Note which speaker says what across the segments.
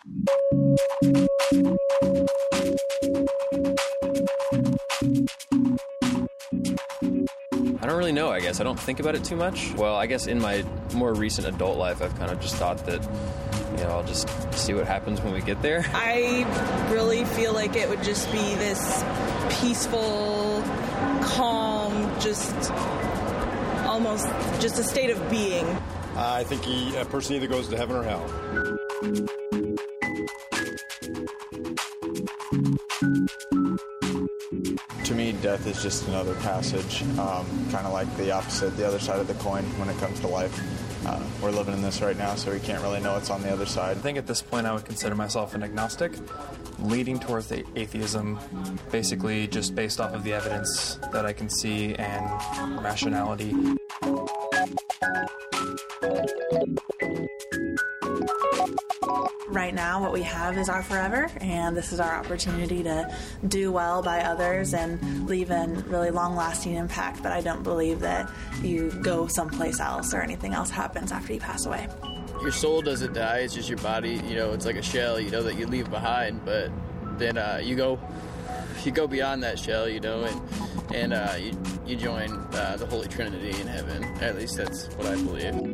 Speaker 1: I don't really know, I guess. I don't think about it too much. Well, I guess in my more recent adult life, I've kind of just thought that, I'll just see what happens when we get there.
Speaker 2: I really feel like it would just be this peaceful, calm, just almost just a state of being.
Speaker 3: I think a person either goes to heaven or hell.
Speaker 4: To me, death is just another passage, kind of like the opposite, the other side of the coin when it comes to life. We're living in this right now, so we can't really know what's on the other side.
Speaker 5: I think at this point I would consider myself an agnostic, leading towards the atheism, basically just based off of the evidence that I can see and rationality.
Speaker 6: Right now, what we have is our forever, and this is our opportunity to do well by others and leave a really long-lasting impact. But I don't believe that you go someplace else or anything else happens after you pass away.
Speaker 7: Your soul doesn't die, it's just your body, it's like a shell, that you leave behind, but then you go beyond that shell, and you join the Holy Trinity in heaven. At least that's what I believe.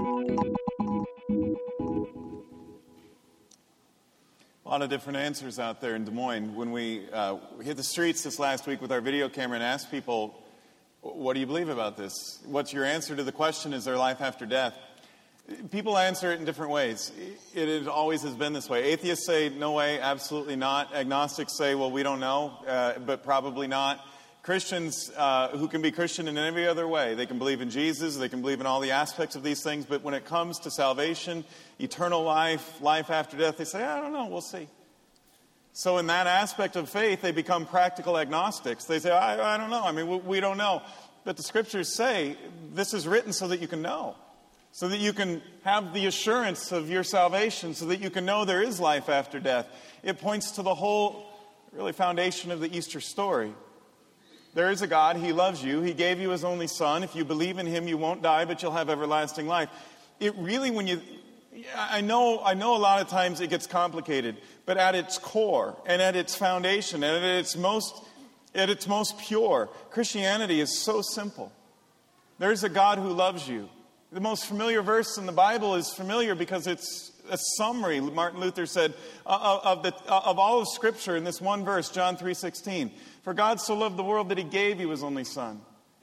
Speaker 8: A lot of different answers out there in Des Moines. When we hit the streets this last week with our video camera and asked people, what do you believe about this? What's your answer to the question, is there life after death? People answer it in different ways. It always has been this way. Atheists say, no way, absolutely not. Agnostics say, well, we don't know, but probably not. Christians who can be Christian in every other way. They can believe in Jesus, they can believe in all the aspects of these things, but when it comes to salvation, eternal life, life after death, they say, I don't know, we'll see. So in that aspect of faith, they become practical agnostics. They say, I don't know, we don't know. But the scriptures say this is written so that you can know, so that you can have the assurance of your salvation, so that you can know there is life after death. It points to the whole, really, foundation of the Easter story. There is a God. He loves you. He gave you His only Son. If you believe in Him, you won't die, but you'll have everlasting life. It really, I know a lot of times it gets complicated, but at its core and at its foundation and at its most pure, Christianity is so simple. There is a God who loves you. The most familiar verse in the Bible is familiar because it's a summary, Martin Luther said, of all of Scripture in this one verse, John 3:16. For God so loved the world that He gave you His only Son.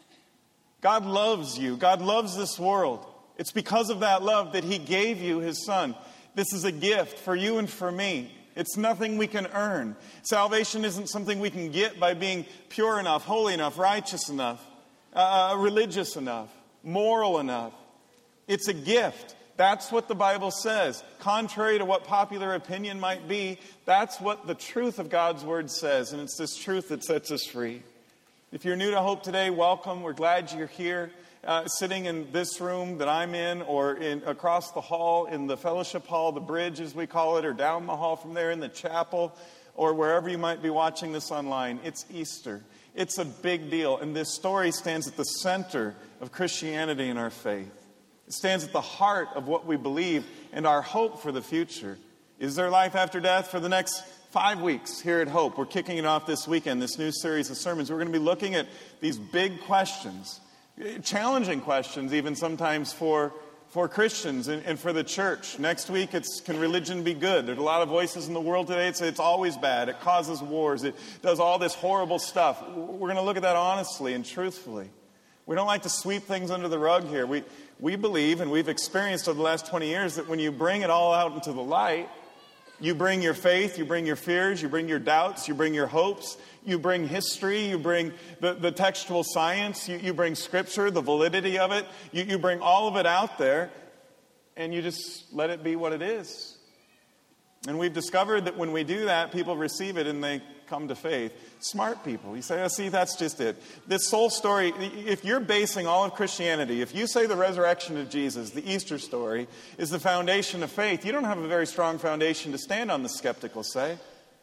Speaker 8: God loves you. God loves this world. It's because of that love that He gave you His Son. This is a gift for you and for me. It's nothing we can earn. Salvation isn't something we can get by being pure enough, holy enough, righteous enough, religious enough, moral enough. It's a gift. That's what the Bible says. Contrary to what popular opinion might be, that's what the truth of God's Word says. And it's this truth that sets us free. If you're new to Hope today, welcome. We're glad you're here, sitting in this room that I'm in, or across the hall in the fellowship hall, the bridge as we call it, or down the hall from there in the chapel, or wherever you might be watching this online. It's Easter. It's a big deal. And this story stands at the center of Christianity and our faith. It stands at the heart of what we believe and our hope for the future. Is there life after death? For the next 5 weeks here at Hope, we're kicking it off this weekend, this new series of sermons. We're going to be looking at these big questions, challenging questions even sometimes for Christians and for the church. Next week, can religion be good? There's a lot of voices in the world today that say it's always bad. It causes wars. It does all this horrible stuff. We're going to look at that honestly and truthfully. We don't like to sweep things under the rug here. We believe, and we've experienced over the last 20 years, that when you bring it all out into the light, you bring your faith, you bring your fears, you bring your doubts, you bring your hopes, you bring history, you bring the textual science, you bring Scripture, the validity of it, you bring all of it out there, and you just let it be what it is. And we've discovered that when we do that, people receive it and they come to faith. Smart people. You say, oh, see, that's just it. This whole story, if you're basing all of Christianity, if you say the resurrection of Jesus, the Easter story, is the foundation of faith, you don't have a very strong foundation to stand on, the skeptical say.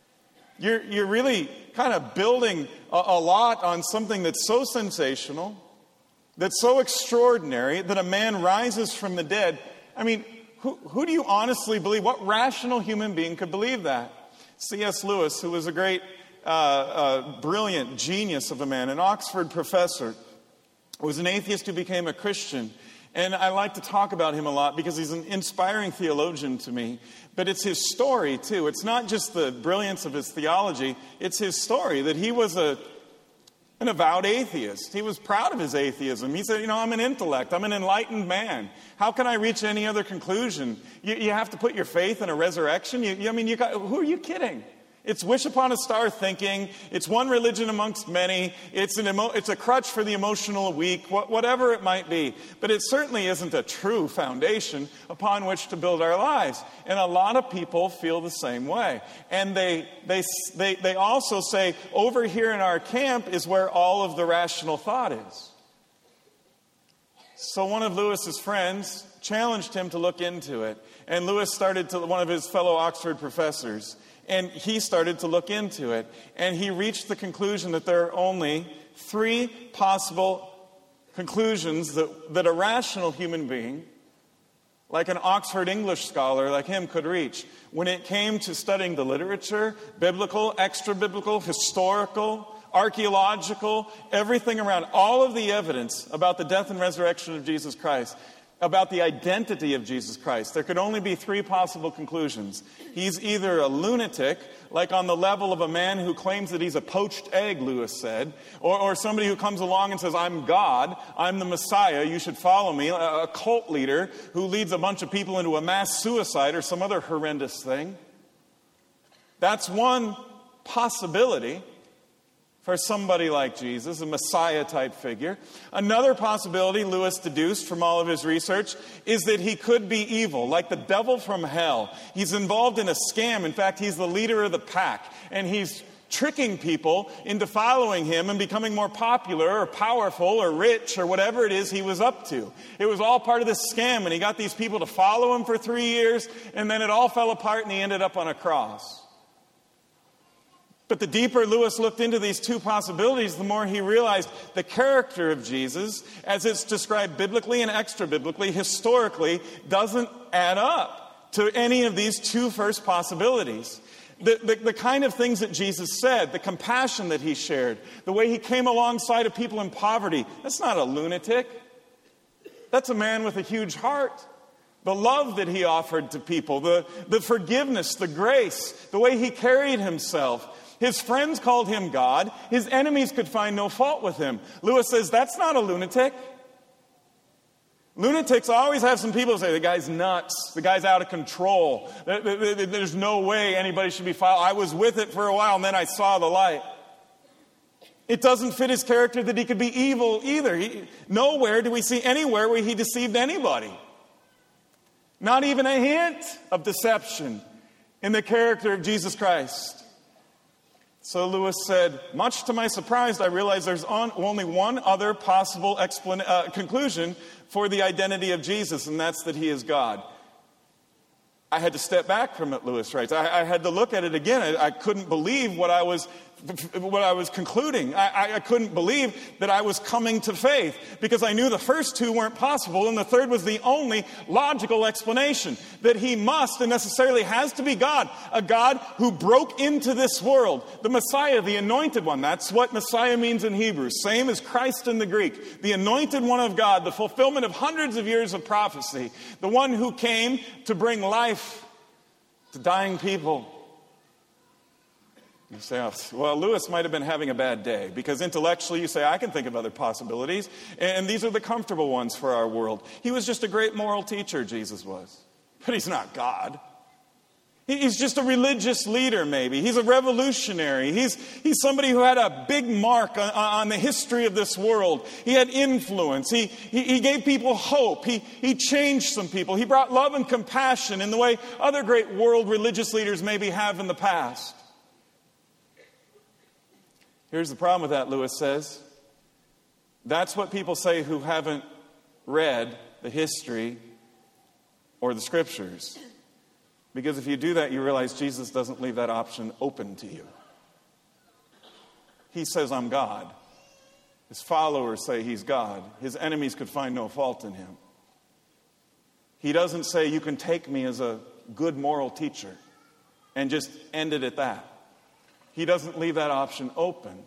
Speaker 8: You're really kind of building a lot on something that's so sensational, that's so extraordinary, that a man rises from the dead. who do you honestly believe? What rational human being could believe that? C.S. Lewis, who was a great, brilliant genius of a man, an Oxford professor, was an atheist who became a Christian. And I like to talk about him a lot because he's an inspiring theologian to me. But it's his story, too. It's not just the brilliance of his theology. It's his story that he was an avowed atheist. He was proud of his atheism. He said, I'm an intellect. I'm an enlightened man. How can I reach any other conclusion? You have to put your faith in a resurrection? Who are you kidding? It's wish upon a star thinking. It's one religion amongst many. It's a crutch for the emotional weak, whatever it might be. But it certainly isn't a true foundation upon which to build our lives. And a lot of people feel the same way. And they also say, over here in our camp is where all of the rational thought is. So one of Lewis's friends challenged him to look into it. And Lewis started to, one of his fellow Oxford professors, and he started to look into it. And he reached the conclusion that there are only 3 possible conclusions that a rational human being, like an Oxford English scholar like him, could reach when it came to studying the literature, biblical, extra-biblical, historical, archaeological, everything around, all of the evidence about the death and resurrection of Jesus Christ, about the identity of Jesus Christ. There could only be 3 possible conclusions. He's either a lunatic, like on the level of a man who claims that he's a poached egg, Lewis said, or somebody who comes along and says, I'm God, I'm the Messiah, you should follow me, a cult leader who leads a bunch of people into a mass suicide or some other horrendous thing. That's one possibility for somebody like Jesus, a Messiah-type figure. Another possibility Lewis deduced from all of his research is that he could be evil, like the devil from hell. He's involved in a scam. In fact, he's the leader of the pack, and he's tricking people into following him and becoming more popular or powerful or rich or whatever it is he was up to. It was all part of this scam, and he got these people to follow him for 3 years, and then it all fell apart, and he ended up on a cross. But the deeper Lewis looked into these 2 possibilities, the more he realized the character of Jesus, as it's described biblically and extra-biblically, historically, doesn't add up to any of these 2 first possibilities. The kind of things that Jesus said, the compassion that he shared, the way he came alongside of people in poverty, that's not a lunatic. That's a man with a huge heart. The love that he offered to people, the forgiveness, the grace, the way he carried himself. His friends called him God. His enemies could find no fault with him. Lewis says, that's not a lunatic. Lunatics always have some people say, the guy's nuts. The guy's out of control. There's no way anybody should be followed. I was with it for a while, and then I saw the light. It doesn't fit his character that he could be evil either. Nowhere do we see anywhere where he deceived anybody. Not even a hint of deception in the character of Jesus Christ. So Lewis said, much to my surprise, I realized there's only one other possible conclusion for the identity of Jesus, and that's that he is God. I had to step back from it, Lewis writes. I had to look at it again. I couldn't believe what I was concluding. I couldn't believe that I was coming to faith because I knew the first 2 weren't possible, and the third was the only logical explanation, that he must and necessarily has to be God, a God who broke into this world, the Messiah, the anointed one. That's what Messiah means in Hebrew, same as Christ in the Greek, the anointed one of God, the fulfillment of hundreds of years of prophecy, the one who came to bring life to dying people. You say, well, Lewis might have been having a bad day, because intellectually you say, I can think of other possibilities, and these are the comfortable ones for our world. He was just a great moral teacher, Jesus was. But he's not God. He's just a religious leader, maybe. He's a revolutionary. He's somebody who had a big mark on the history of this world. He had influence. He gave people hope. He changed some people. He brought love and compassion in the way other great world religious leaders maybe have in the past. Here's the problem with that, Lewis says. That's what people say who haven't read the history or the scriptures. Because if you do that, you realize Jesus doesn't leave that option open to you. He says, I'm God. His followers say he's God. His enemies could find no fault in him. He doesn't say, you can take me as a good moral teacher and just end it at that. He doesn't leave that option open.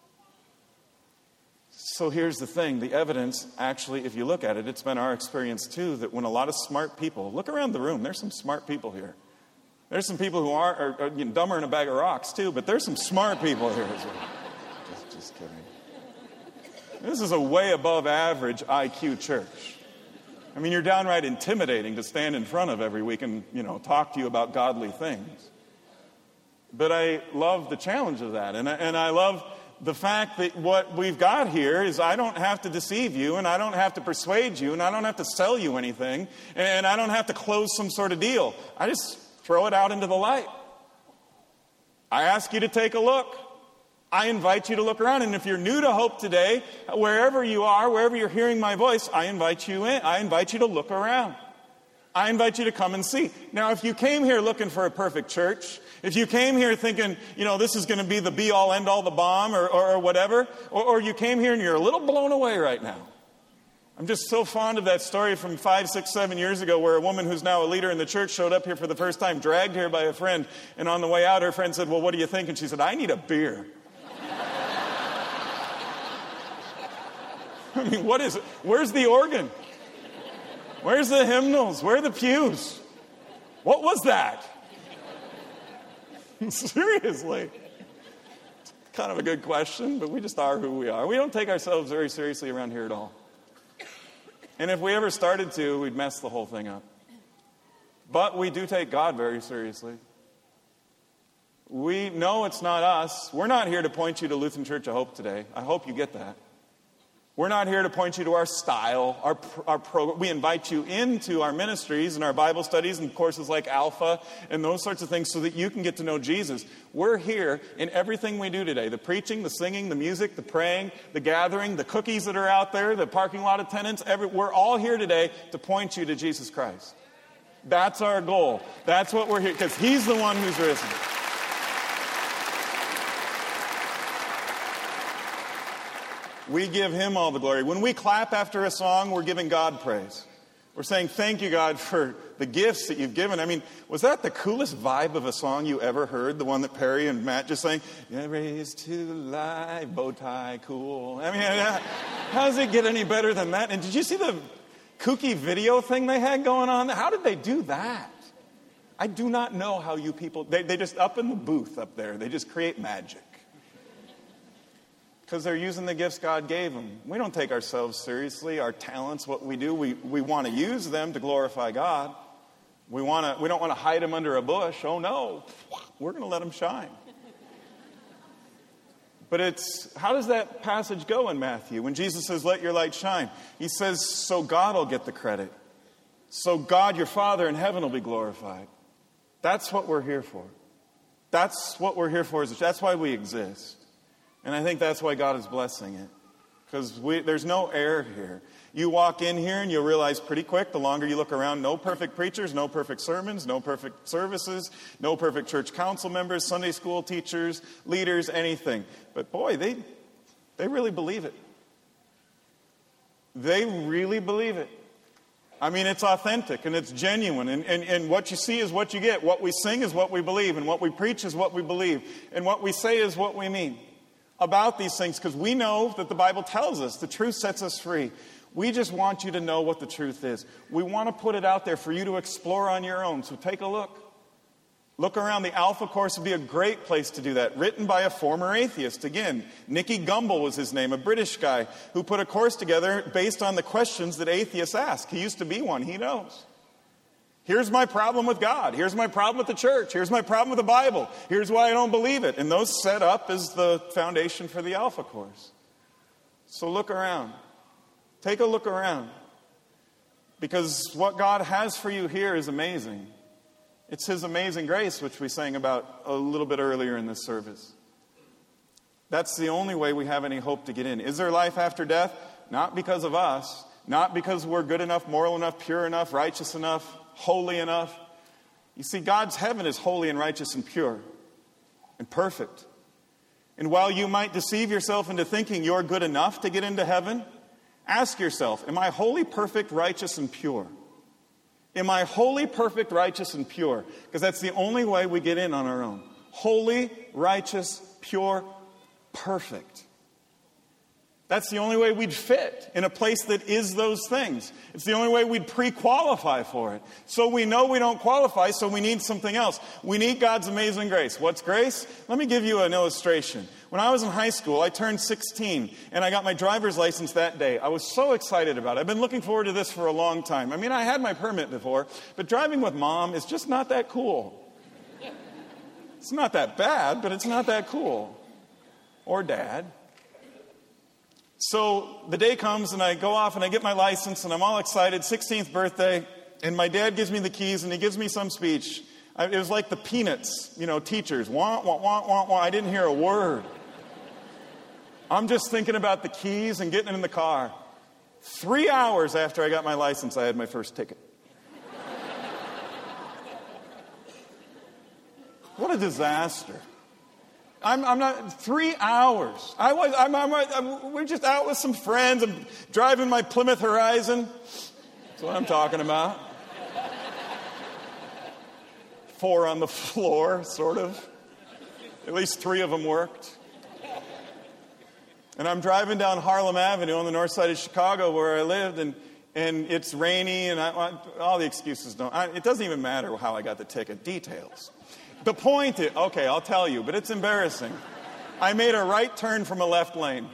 Speaker 8: So here's the thing. The evidence, actually, if you look at it, it's been our experience too, that when a lot of smart people, look around the room, there's some smart people here. There's some people who are dumber than a bag of rocks too, but there's some smart people here as well. Just kidding. This is a way above average IQ church. I mean, you're downright intimidating to stand in front of every week and, talk to you about godly things. But I love the challenge of that. And I love the fact that what we've got here is I don't have to deceive you, and I don't have to persuade you, and I don't have to sell you anything, and I don't have to close some sort of deal. I just throw it out into the light. I ask you to take a look. I invite you to look around. And if you're new to Hope today, wherever you are, wherever you're hearing my voice, I invite you in. I invite you to look around. I invite you to come and see. Now, if you came here looking for a perfect church, if you came here thinking, this is going to be the be-all, end-all, the bomb, or whatever, or you came here and you're a little blown away right now. I'm just so fond of that story from 5, 6, 7 years ago where a woman who's now a leader in the church showed up here for the first time, dragged here by a friend, and on the way out, her friend said, well, what do you think? And she said, I need a beer. I mean, what is it? Where's the organ? Where's the hymnals? Where are the pews? What was that? Seriously. It's kind of a good question, but we just are who we are. We don't take ourselves very seriously around here at all. And if we ever started to, we'd mess the whole thing up. But we do take God very seriously. We know it's not us. We're not here to point you to Lutheran Church of Hope today. I hope you get that. We're not here to point you to our style, our program. We invite you into our ministries and our Bible studies and courses like Alpha and those sorts of things so that you can get to know Jesus. We're here in everything we do today. The preaching, the singing, the music, the praying, the gathering, the cookies that are out there, the parking lot attendants. We're all here today to point you to Jesus Christ. That's our goal. That's what we're here, because He's the one who's risen. We give Him all the glory. When we clap after a song, we're giving God praise. We're saying, thank you, God, for the gifts that you've given. I mean, was that the coolest vibe of a song you ever heard? The one that Perry and Matt just sang? Yeah, raised to life, bow tie, cool. I mean, how does it get any better than that? And did you see the kooky video thing they had going on? How did they do that? I do not know how you people, they just up in the booth up there, they just create magic. Because they're using the gifts God gave them. We don't take ourselves seriously. Our talents, what we do, we want to use them to glorify God. We don't want to hide them under a bush. Oh no, we're going to let them shine. But how does that passage go in Matthew? When Jesus says, let your light shine, He says, so God will get the credit. So God, your Father in heaven, will be glorified. That's what we're here for. That's what we're here for. That's why we exist. And I think that's why God is blessing it. Because there's no error here. You walk in here and you'll realize pretty quick, the longer you look around, no perfect preachers, no perfect sermons, no perfect services, no perfect church council members, Sunday school teachers, leaders, anything. But boy, they really believe it. They really believe it. I mean, it's authentic and it's genuine. And what you see is what you get. What we sing is what we believe. And what we preach is what we believe. And what we say is what we mean about these things, because we know that the Bible tells us the truth sets us free. We just want you to know what the truth is. We want to put it out there for you to explore on your own. So take a look. Look around. The Alpha course would be a great place to do that. Written by a former atheist. Again, Nicky Gumbel was his name, a British guy who put a course together based on the questions that atheists ask. He used to be one. He knows. Here's my problem with God. Here's my problem with the church. Here's my problem with the Bible. Here's why I don't believe it. And those set up as the foundation for the Alpha course. So look around. Take a look around. Because what God has for you here is amazing. It's His amazing grace, which we sang about a little bit earlier in this service. That's the only way we have any hope to get in. Is there life after death? Not because of us. Not because we're good enough, moral enough, pure enough, righteous enough, holy enough. You see, God's heaven is holy and righteous and pure and perfect. And while you might deceive yourself into thinking you're good enough to get into heaven, ask yourself, am I holy, perfect, righteous, and pure? Am I holy, perfect, righteous, and pure? Because that's the only way we get in on our own. Holy, righteous, pure, perfect. That's the only way we'd fit in a place that is those things. It's the only way we'd pre-qualify for it. So we know we don't qualify, so we need something else. We need God's amazing grace. What's grace? Let me give you an illustration. When I was in high school, I turned 16, and I got my driver's license that day. I was so excited about it. I've been looking forward to this for a long time. I mean, I had my permit before, but driving with Mom is just not that cool. It's not that bad, but it's not that cool. Or Dad. So the day comes and I go off and I get my license and I'm all excited, 16th birthday, and my dad gives me the keys and he gives me some speech. It was like the Peanuts, teachers. Wah, wah, wah, wah, wah. I didn't hear a word. I'm just thinking about the keys and getting in the car. 3 hours after I got my license, I had my first ticket. What a disaster. I'm not, 3 hours. We're just out with some friends. I'm driving my Plymouth Horizon. That's what I'm talking about. 4 on the floor, sort of. At least 3 of them worked. And I'm driving down Harlem Avenue on the north side of Chicago where I lived, and it's rainy, and all the excuses it doesn't even matter how I got the ticket. Details. The point is, okay, I'll tell you, but it's embarrassing. I made a right turn from a left lane.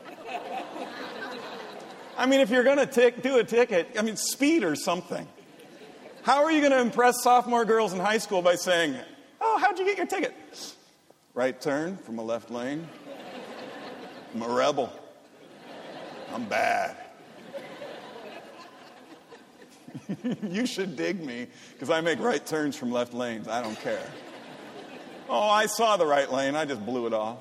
Speaker 8: I mean, if you're going to do a ticket, speed or something. How are you going to impress sophomore girls in high school by saying, oh, how'd you get your ticket? Right turn from a left lane. I'm a rebel. I'm bad. You should dig me, because I make right turns from left lanes. I don't care. Oh, I saw the right lane. I just blew it off.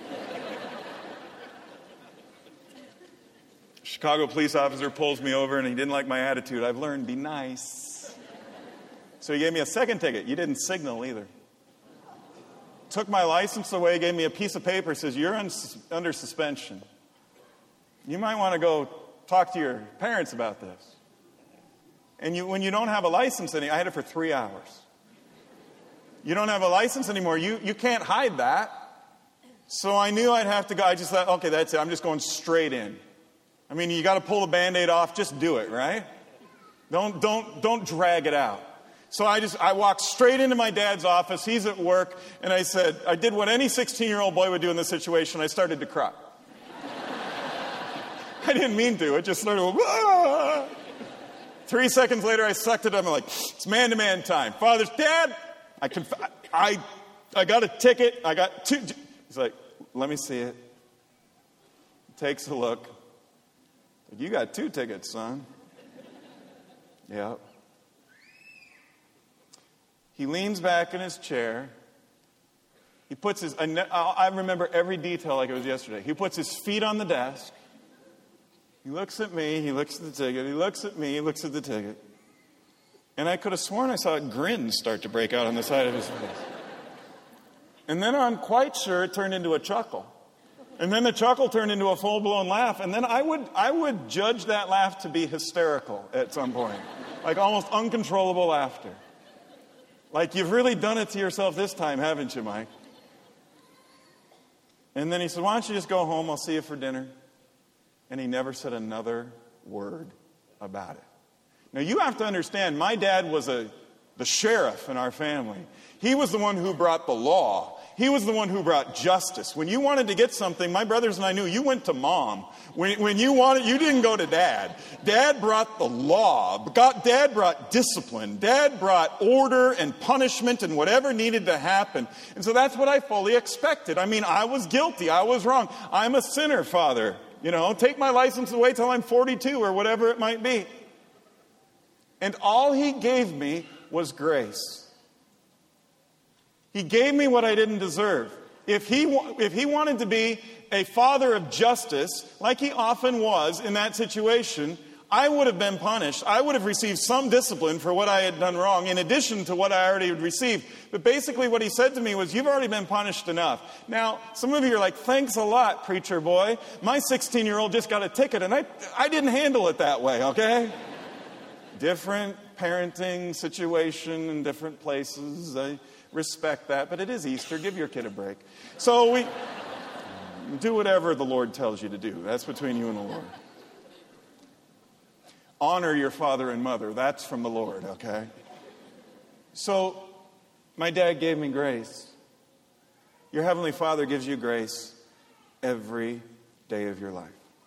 Speaker 8: Chicago police officer pulls me over, and he didn't like my attitude. I've learned, be nice. So he gave me a second ticket. You didn't signal either. Took my license away, gave me a piece of paper, says, you're under suspension. You might want to go talk to your parents about this. And when you don't have a license I had it for 3 hours. You don't have a license anymore. You can't hide that. So I knew I'd have to go. I just thought, okay, that's it. I'm just going straight in. You got to pull the Band-Aid off. Just do it, right? Don't drag it out. So I walked straight into my dad's office. He's at work. And I said, I did what any 16-year-old boy would do in this situation. I started to cry. I didn't mean to. It just started, ah! 3 seconds later, I sucked it up. I'm like, it's man-to-man time. Dad, I got a ticket. I got 2. He's like, let me see it. Takes a look. You got 2 tickets, son. Yeah. He leans back in his chair. He puts I remember every detail like it was yesterday. He puts his feet on the desk. He looks at me, he looks at the ticket, he looks at me, he looks at the ticket. And I could have sworn I saw a grin start to break out on the side of his face. And then I'm quite sure it turned into a chuckle. And then the chuckle turned into a full-blown laugh. And then I would judge that laugh to be hysterical at some point. Like almost uncontrollable laughter. Like, you've really done it to yourself this time, haven't you, Mike? And then he said, why don't you just go home? I'll see you for dinner. And he never said another word about it. Now, you have to understand, my dad was the sheriff in our family. He was the one who brought the law. He was the one who brought justice. When you wanted to get something, my brothers and I knew, you went to Mom. When you wanted, you didn't go to Dad. Dad brought the law. Dad brought discipline. Dad brought order and punishment and whatever needed to happen. And so that's what I fully expected. I was guilty. I was wrong. I'm a sinner, Father. Take my license away till I'm 42 or whatever it might be. And all he gave me was grace. He gave me what I didn't deserve. If he wanted to be a father of justice, like he often was in that situation, I would have been punished. I would have received some discipline for what I had done wrong, in addition to what I already had received. But basically what he said to me was, you've already been punished enough. Now, some of you are like, thanks a lot, preacher boy. My 16-year-old just got a ticket, and I didn't handle it that way, okay? Different parenting situation in different places. I respect that, but it is Easter. Give your kid a break. So we do whatever the Lord tells you to do. That's between you and the Lord. Honor your father and mother. That's from the Lord, okay? So my dad gave me grace. Your Heavenly Father gives you grace every day of your life.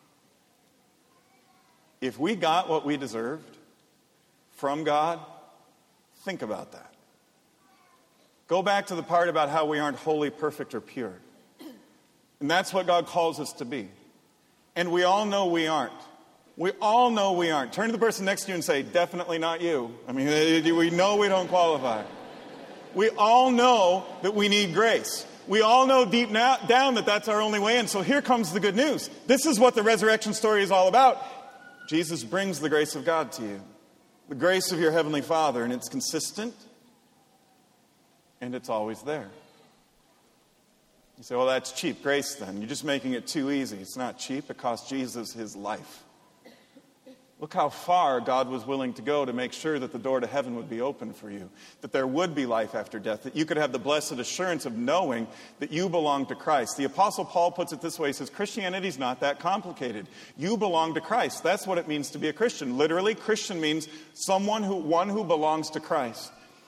Speaker 8: If we got what we deserved from God, think about that. Go back to the part about how we aren't holy, perfect, or pure. And that's what God calls us to be. And we all know we aren't. We all know we aren't. Turn to the person next to you and say, definitely not you. I mean, we know we don't qualify. We all know that we need grace. We all know deep down that that's our only way in. So here comes the good news. This is what the resurrection story is all about. Jesus brings the grace of God to you. The grace of your Heavenly Father. And it's consistent. And it's always there. You say, well, that's cheap grace then. You're just making it too easy. It's not cheap. It cost Jesus his life. Look how far God was willing to go to make sure that the door to heaven would be open for you, that there would be life after death, that you could have the blessed assurance of knowing that you belong to Christ. The Apostle Paul puts it this way. He says, Christianity's not that complicated. You belong to Christ. That's what it means to be a Christian. Literally, Christian means one who belongs to Christ.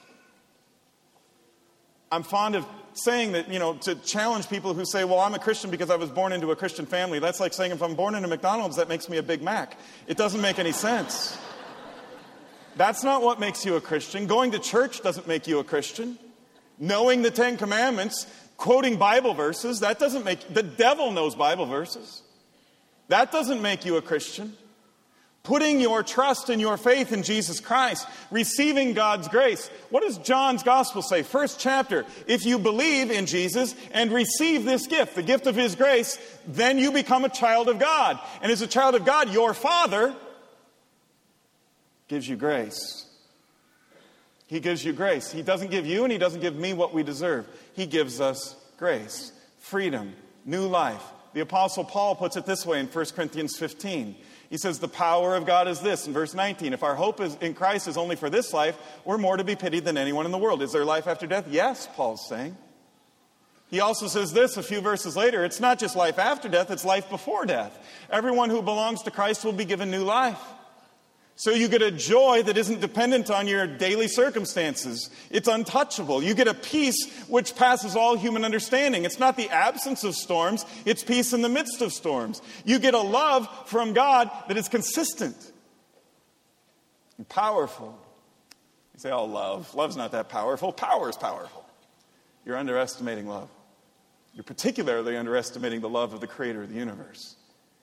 Speaker 8: I'm fond of saying that, to challenge people who say, well, I'm a Christian because I was born into a Christian family. That's like saying if I'm born into McDonald's, that makes me a Big Mac. It doesn't make any sense. That's not what makes you a Christian. Going to church doesn't make you a Christian. Knowing the Ten Commandments, quoting Bible verses, that doesn't make... The devil knows Bible verses. That doesn't make you a Christian. Putting your trust and your faith in Jesus Christ, receiving God's grace. What does John's Gospel say? First chapter. If you believe in Jesus and receive this gift, the gift of his grace, then you become a child of God. And as a child of God, your Father gives you grace. He gives you grace. He doesn't give you and he doesn't give me what we deserve. He gives us grace, freedom, new life. The Apostle Paul puts it this way in 1 Corinthians 15. He says, the power of God is this, in verse 19. If our hope is in Christ is only for this life, we're more to be pitied than anyone in the world. Is there life after death? Yes, Paul's saying. He also says this a few verses later. It's not just life after death, it's life before death. Everyone who belongs to Christ will be given new life. So you get a joy that isn't dependent on your daily circumstances. It's untouchable. You get a peace which passes all human understanding. It's not the absence of storms. It's peace in the midst of storms. You get a love from God that is consistent and powerful. You say, oh, love. Love's not that powerful. Power is powerful. You're underestimating love. You're particularly underestimating the love of the Creator of the universe.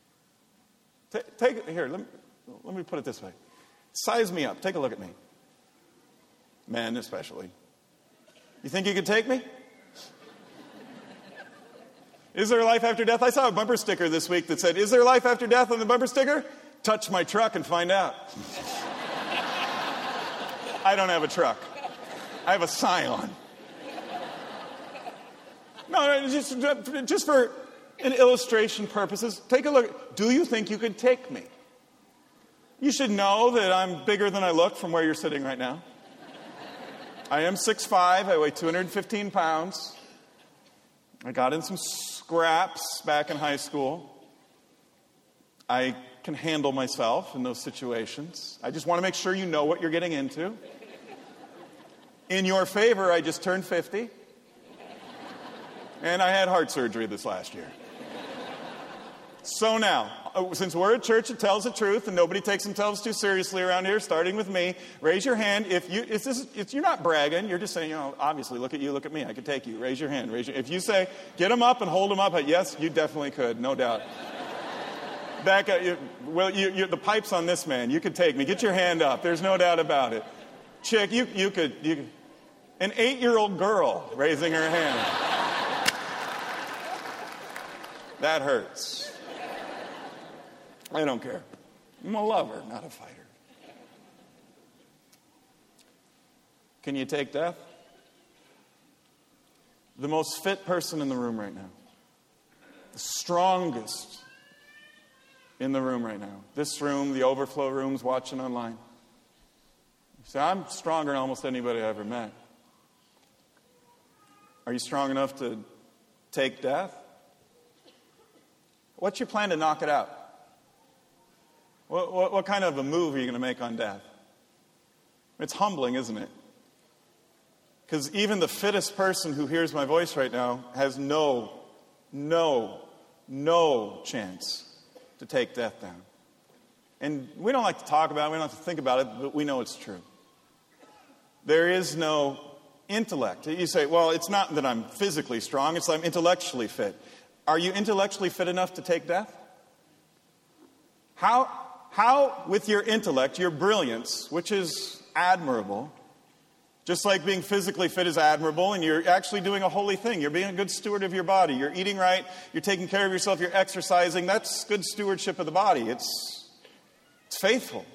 Speaker 8: Let me put it this way. Size me up. Take a look at me. Men especially. You think you could take me? Is there life after death? I saw a bumper sticker this week that said, is there life after death on the bumper sticker? Touch my truck and find out. I don't have a truck. I have a Scion. No, just for an illustration purposes, take a look. Do you think you could take me? You should know that I'm bigger than I look from where you're sitting right now. I am 6'5". I weigh 215 pounds. I got in some scraps back in high school. I can handle myself in those situations. I just want to make sure you know what you're getting into. In your favor, I just turned 50. And I had heart surgery this last year. So now, since we're a church that tells the truth and nobody takes themselves too seriously around here, starting with me, raise your hand. You're not bragging. You're just saying, obviously, look at you, look at me. I could take you. Raise your hand. If you say, get them up and hold them up, yes, you definitely could, no doubt. Back up. The pipe's on this man. You could take me. Get your hand up. There's no doubt about it. Chick, you could. An 8-year-old girl raising her hand. That hurts. I don't care. I'm a lover, not a fighter. Can you take death? The most fit person in the room right now. The strongest in the room right now. This room, the overflow rooms, watching online. You say, I'm stronger than almost anybody I ever met. Are you strong enough to take death? What's your plan to knock it out? What kind of a move are you going to make on death? It's humbling, isn't it? Because even the fittest person who hears my voice right now has no chance to take death down. And we don't like to talk about it, we don't like to think about it, but we know it's true. There is no intellect. You say, well, it's not that I'm physically strong, it's that I'm intellectually fit. Are you intellectually fit enough to take death? How with your intellect, your brilliance, which is admirable, just like being physically fit is admirable, and you're actually doing a holy thing. You're being a good steward of your body. You're eating right. You're taking care of yourself. You're exercising. That's good stewardship of the body. It's faithful.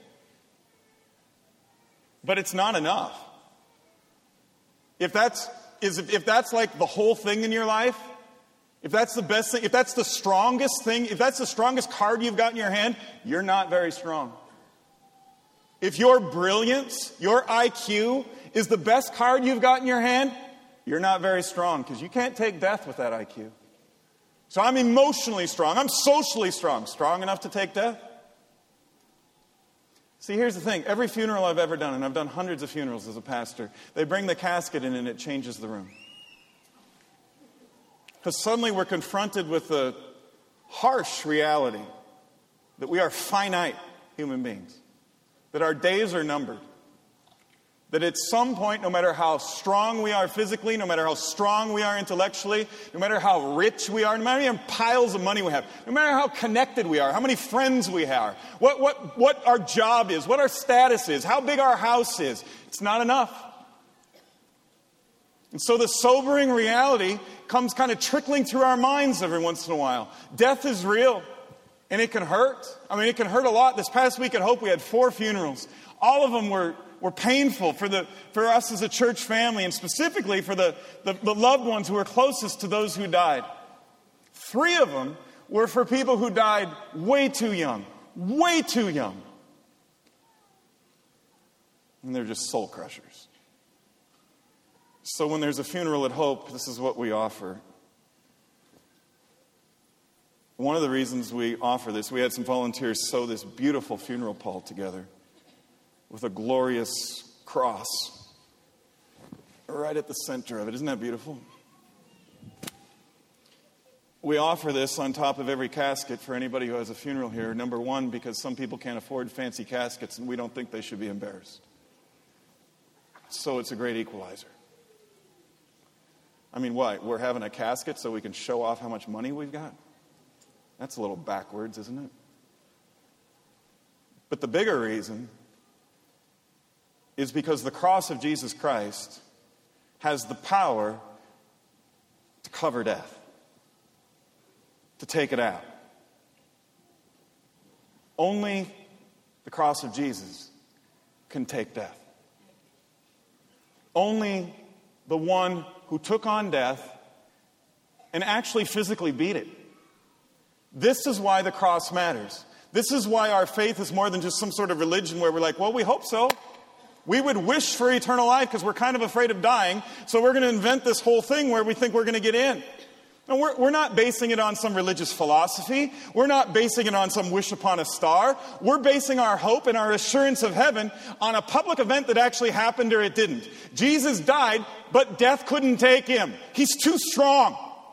Speaker 8: But it's not enough. If that's like the whole thing in your life, if that's the best thing, if that's the strongest thing, if that's the strongest card you've got in your hand, you're not very strong. If your brilliance, your IQ is the best card you've got in your hand, you're not very strong because you can't take death with that IQ. So I'm emotionally strong. I'm socially strong. Strong enough to take death? See, here's the thing. Every funeral I've ever done, and I've done hundreds of funerals as a pastor, they bring the casket in and it changes the room. Because suddenly we're confronted with the harsh reality that we are finite human beings. That our days are numbered. That at some point, no matter how strong we are physically, no matter how strong we are intellectually, no matter how rich we are, no matter how many piles of money we have, no matter how connected we are, how many friends we have, what our job is, what our status is, how big our house is, it's not enough. And so the sobering reality comes kind of trickling through our minds every once in a while. Death is real, and it can hurt. I mean, it can hurt a lot. This past week at Hope, we had 4 funerals. All of them were painful for us as a church family, and specifically for the loved ones who were closest to those who died. 3 of them were for people who died way too young. Way too young. And they're just soul crushers. So when there's a funeral at Hope, this is what we offer. One of the reasons we offer this, we had some volunteers sew this beautiful funeral pall together with a glorious cross right at the center of it. Isn't that beautiful? We offer this on top of every casket for anybody who has a funeral here. Number one, because some people can't afford fancy caskets and we don't think they should be embarrassed. So it's a great equalizer. I mean, what? We're having a casket so we can show off how much money we've got? That's a little backwards, isn't it? But the bigger reason is because the cross of Jesus Christ has the power to cover death, to take it out. Only the cross of Jesus can take death. Only the one who took on death and actually physically beat it. This is why the cross matters. This is why our faith is more than just some sort of religion where we're like, well, we hope so. We would wish for eternal life because we're kind of afraid of dying, so we're going to invent this whole thing where we think we're going to get in. And we're not basing it on some religious philosophy. We're not basing it on some wish upon a star. We're basing our hope and our assurance of heaven on a public event that actually happened or it didn't. Jesus died, but death couldn't take him. He's too strong.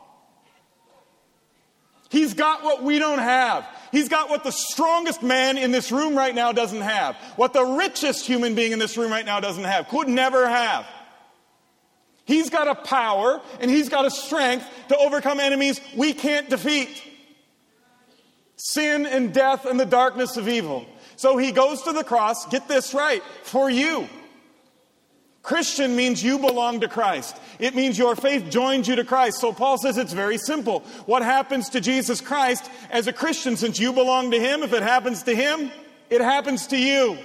Speaker 8: He's got what we don't have. He's got what the strongest man in this room right now doesn't have. What the richest human being in this room right now doesn't have. Could never have. He's got a power and he's got a strength to overcome enemies we can't defeat. Sin and death and the darkness of evil. So he goes to the cross, get this right, for you. Christian means you belong to Christ. It means your faith joins you to Christ. So Paul says it's very simple. What happens to Jesus Christ as a Christian, since you belong to him, if it happens to him, it happens to you.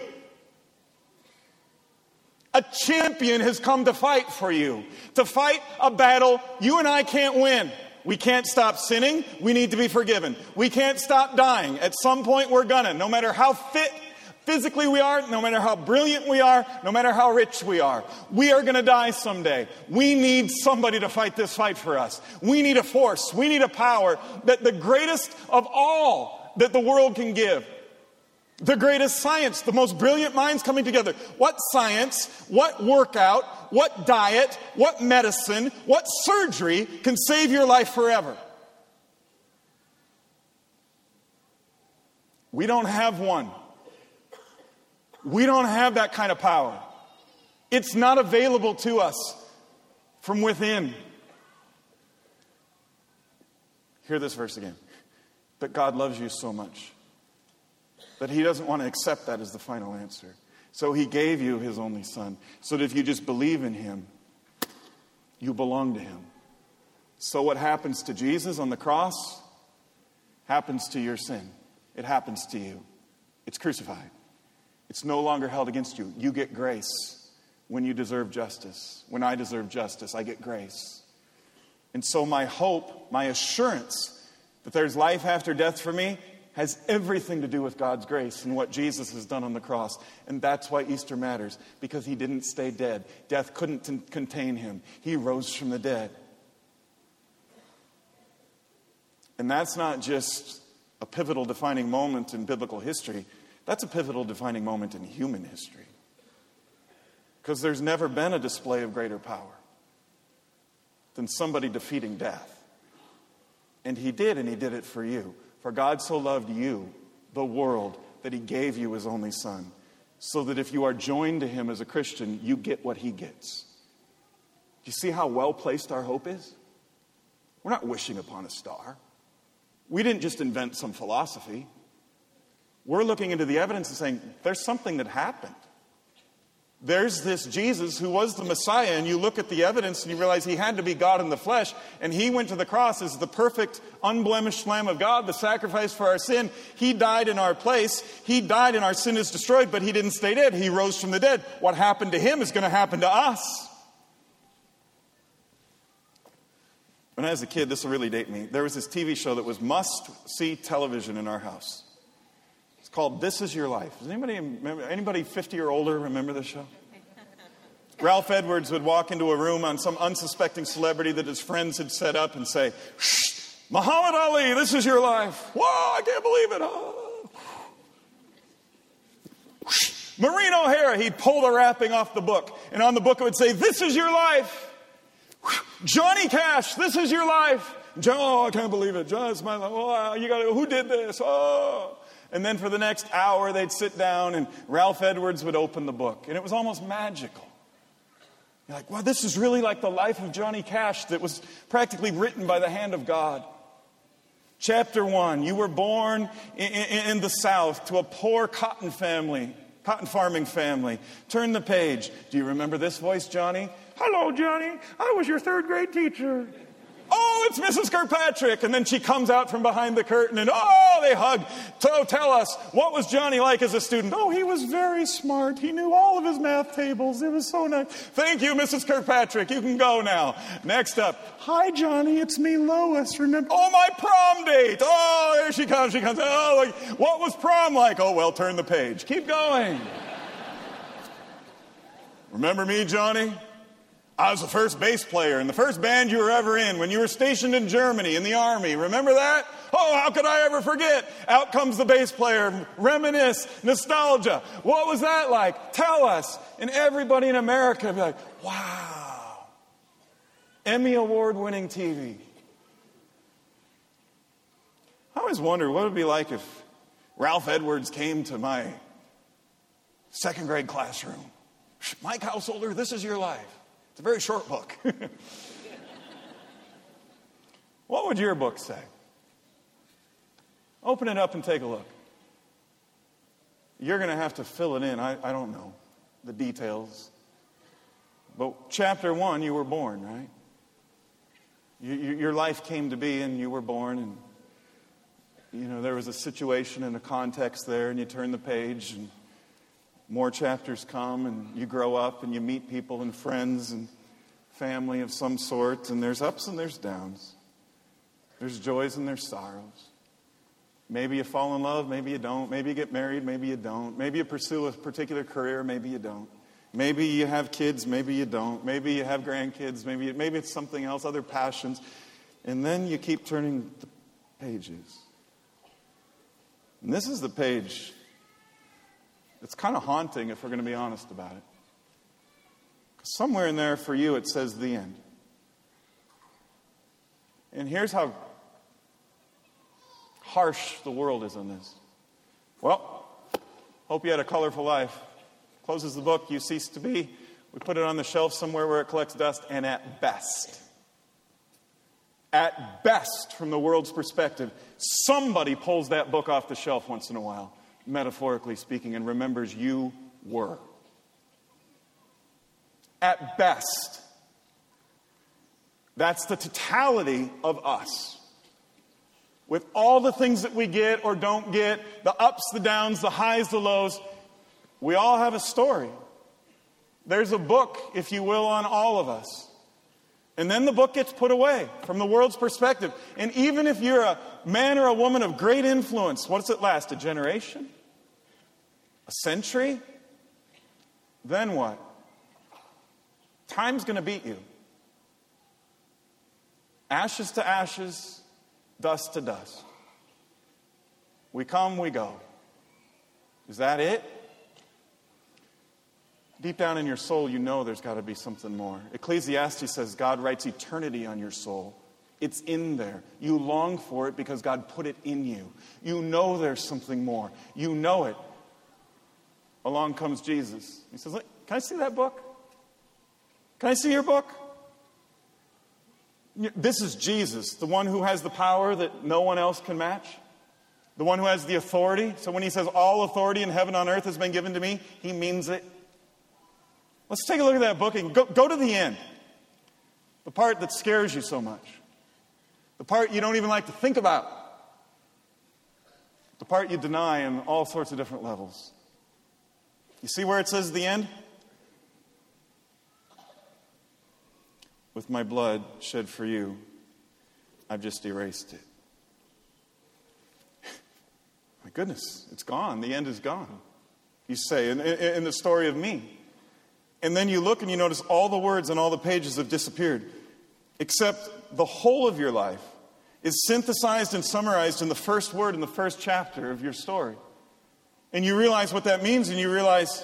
Speaker 8: A champion has come to fight for you. To fight a battle you and I can't win. We can't stop sinning. We need to be forgiven. We can't stop dying. At some point we're gonna. No matter how fit physically we are, no matter how brilliant we are, no matter how rich we are going to die someday. We need somebody to fight this fight for us. We need a force. We need a power that the greatest of all that the world can give. The greatest science, the most brilliant minds coming together. What science, what workout, what diet, what medicine, what surgery can save your life forever? We don't have one. We don't have that kind of power. It's not available to us from within. Hear this verse again. That God loves you so much that he doesn't want to accept that as the final answer. So he gave you his only son, so that if you just believe in him, you belong to him. So what happens to Jesus on the cross happens to your sin. It happens to you. It's crucified. It's no longer held against you. You get grace when you deserve justice. When I deserve justice, I get grace. And so my hope, my assurance that there's life after death for me has everything to do with God's grace and what Jesus has done on the cross. And that's why Easter matters, because he didn't stay dead. Death couldn't contain him. He rose from the dead. And that's not just a pivotal defining moment in biblical history. That's a pivotal defining moment in human history. Because there's never been a display of greater power than somebody defeating death. And he did it for you. For God so loved you, the world, that he gave you his only son, so that if you are joined to him as a Christian, you get what he gets. Do you see how well placed our hope is? We're not wishing upon a star. We didn't just invent some philosophy. We're looking into the evidence and saying, there's something that happened. There's this Jesus who was the Messiah, and you look at the evidence and you realize he had to be God in the flesh, and he went to the cross as the perfect, unblemished Lamb of God, the sacrifice for our sin. He died in our place. He died and our sin is destroyed, but he didn't stay dead. He rose from the dead. What happened to him is going to happen to us. When I was a kid, this will really date me, there was this TV show that was must-see television in our house. It's called This Is Your Life. Does anybody 50 or older remember this show? Ralph Edwards would walk into a room on some unsuspecting celebrity that his friends had set up and say, "Shh, Muhammad Ali, this is your life." "Whoa, I can't believe it." "Oh." Maureen O'Hara, he'd pull the wrapping off the book, and on the book it would say, "This is your life." Johnny Cash, this is your life. "Oh, I can't believe it. John, it's my life. Oh, you got to. Who did this? Oh." And then for the next hour, they'd sit down and Ralph Edwards would open the book. And it was almost magical. You're like, wow, this is really like the life of Johnny Cash that was practically written by the hand of God. Chapter 1, you were born in the South to a poor cotton farming family. Turn the page. Do you remember this voice, Johnny? "Hello, Johnny. I was your third grade teacher." "Oh, it's Mrs. Kirkpatrick." And then she comes out from behind the curtain and, they hug. "So tell us, what was Johnny like as a student?" "Oh, he was very smart. He knew all of his math tables. It was so nice." "Thank you, Mrs. Kirkpatrick. You can go now." Next up, "Hi, Johnny. It's me, Lois. Remember?" "Oh, my prom date." "Oh, there she comes. She comes. Oh, what was prom like?" "Oh, well, turn the page. Keep going." "Remember me, Johnny? I was the first bass player in the first band you were ever in when you were stationed in Germany in the army. Remember that?" "Oh, how could I ever forget?" Out comes the bass player. Reminisce. Nostalgia. "What was that like? Tell us." And everybody in America would be like, wow. Emmy Award-winning TV. I always wondered what it would be like if Ralph Edwards came to my second grade classroom. "Mike Householder, this is your life." It's a very short book. What would your book say? Open it up and take a look. You're going to have to fill it in. I don't know the details. But chapter 1, you were born, right? Your life came to be and you were born. And, there was a situation and a context there, and you turn the page and more chapters come, and you grow up and you meet people and friends and family of some sort, and there's ups and there's downs. There's joys and there's sorrows. Maybe you fall in love, maybe you don't. Maybe you get married, maybe you don't. Maybe you pursue a particular career, maybe you don't. Maybe you have kids, maybe you don't. Maybe you have grandkids, maybe it's something else, other passions. And then you keep turning the pages. And this is the page that's kind of haunting if we're going to be honest about it. Because somewhere in there for you it says the end. And here's how harsh the world is on this. Well, hope you had a colorful life. Closes the book, you cease to be. We put it on the shelf somewhere where it collects dust, and at best, from the world's perspective, somebody pulls that book off the shelf once in a while, metaphorically speaking, and remembers you were. At best. That's the totality of us. With all the things that we get or don't get, the ups, the downs, the highs, the lows, we all have a story. There's a book, if you will, on all of us. And then the book gets put away from the world's perspective. And even if you're a man or a woman of great influence, what does it last? A generation? A century? Then what? Time's going to beat you. Ashes to ashes, dust to dust. We come, we go. Is that it? Deep down in your soul, you know there's got to be something more. Ecclesiastes says God writes eternity on your soul. It's in there. You long for it because God put it in you. You know there's something more. You know it. Along comes Jesus. He says, can I see that book? Can I see your book? This is Jesus, the one who has the power that no one else can match. The one who has the authority. So when he says all authority in heaven and on earth has been given to me, he means it. Let's take a look at that book and go to the end. The part that scares you so much. The part you don't even like to think about. The part you deny in all sorts of different levels. You see where it says the end? With my blood shed for you, I've just erased it. My goodness, it's gone. The end is gone. You say, in the story of me. And then you look and you notice all the words on all the pages have disappeared. Except the whole of your life is synthesized and summarized in the first word in the first chapter of your story. And you realize what that means, and you realize,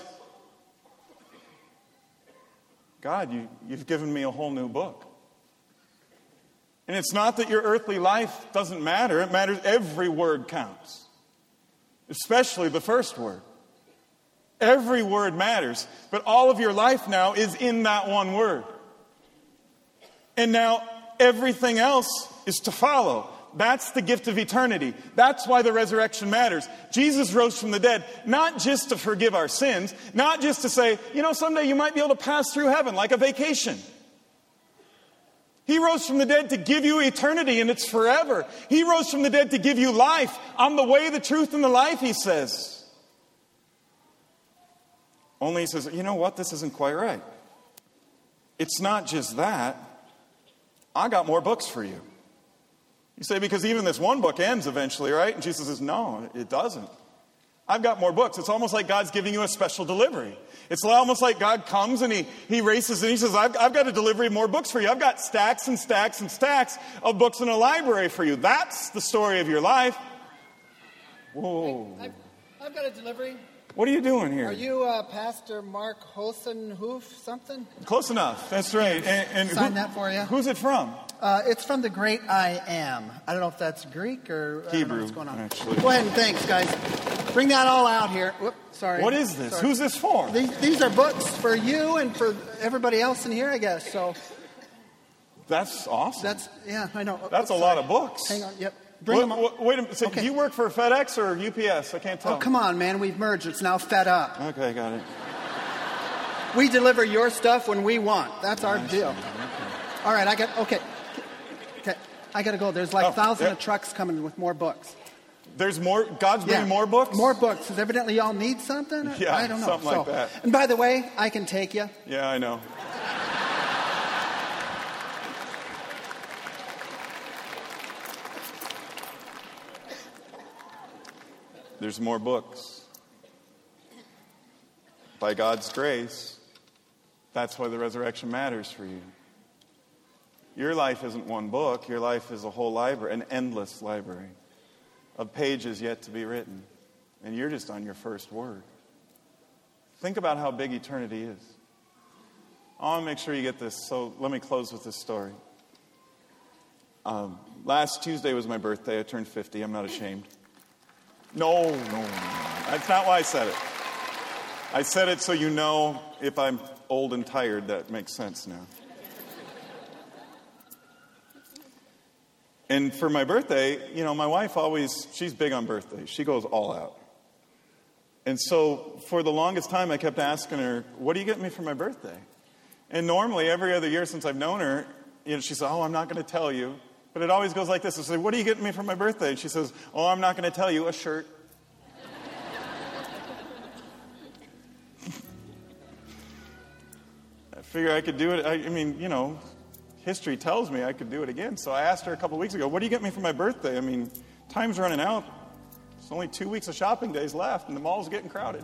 Speaker 8: God, you've given me a whole new book. And it's not that your earthly life doesn't matter. It matters. Every word counts. Especially the first word. Every word matters. But all of your life now is in that one word. And now everything else is to follow. That's the gift of eternity. That's why the resurrection matters. Jesus rose from the dead, not just to forgive our sins, not just to say, someday you might be able to pass through heaven like a vacation. He rose from the dead to give you eternity, and it's forever. He rose from the dead to give you life. I'm the way, the truth, and the life, he says. Only he says, you know what? This isn't quite right. It's not just that. I got more books for you. You say, because even this one book ends eventually, right? And Jesus says, no, it doesn't. I've got more books. It's almost like God's giving you a special delivery. It's almost like God comes and he races and he says, I've got a delivery of more books for you. I've got stacks and stacks and stacks of books in a library for you. That's the story of your life. Whoa.
Speaker 9: I've got a delivery.
Speaker 8: What are you doing here?
Speaker 9: Are you Pastor Mark Hosenhoof something?
Speaker 8: Close enough. That's right. And
Speaker 9: sign that for you.
Speaker 8: Who's it from?
Speaker 9: It's from the Great I Am. I don't know if that's Greek or
Speaker 8: Hebrew.
Speaker 9: What's going on?
Speaker 8: Actually.
Speaker 9: Go ahead and thanks, guys. Bring that all out here. Whoops, sorry.
Speaker 8: What is this?
Speaker 9: Sorry.
Speaker 8: Who's this for?
Speaker 9: These are books for you and for everybody else in here, I guess. So
Speaker 8: that's awesome.
Speaker 9: I know.
Speaker 8: That's a lot of books.
Speaker 9: Hang on. Yep. Bring them up.
Speaker 8: Wait a minute. So
Speaker 9: okay.
Speaker 8: Do you work for FedEx or UPS? I can't tell.
Speaker 9: Oh, come on, man. We've merged. It's now Fed Up.
Speaker 8: Okay, got it.
Speaker 9: We deliver your stuff when we want. That's our deal.
Speaker 8: Okay.
Speaker 9: All right, Okay. I got to go. There's like thousands of trucks coming with more books.
Speaker 8: There's more? God's bringing more books?
Speaker 9: More books. Because evidently y'all need something?
Speaker 8: Yeah,
Speaker 9: I don't know.
Speaker 8: something like that.
Speaker 9: And by the way, I can take you.
Speaker 8: Yeah, I know. there's more books. By God's grace, that's why the resurrection matters for you. Your life isn't one book. Your life is a whole library, an endless library of pages yet to be written. And you're just on your first word. Think about how big eternity is. I want to make sure you get this, so let me close with this story. Last Tuesday was my birthday. I turned 50. I'm not ashamed. No. That's not why I said it. I said it so you know if I'm old and tired, that makes sense now. And for my birthday, my wife she's big on birthdays. She goes all out. And so for the longest time, I kept asking her, what do you get me for my birthday? And normally, every other year since I've known her, she says, I'm not going to tell you. But it always goes like this. I say, what are you getting me for my birthday? And she says, I'm not going to tell you, a shirt. I figure I could do it. History tells me I could do it again. So I asked her a couple weeks ago, what do you get me for my birthday? Time's running out. There's only 2 weeks of shopping days left, and the mall's getting crowded.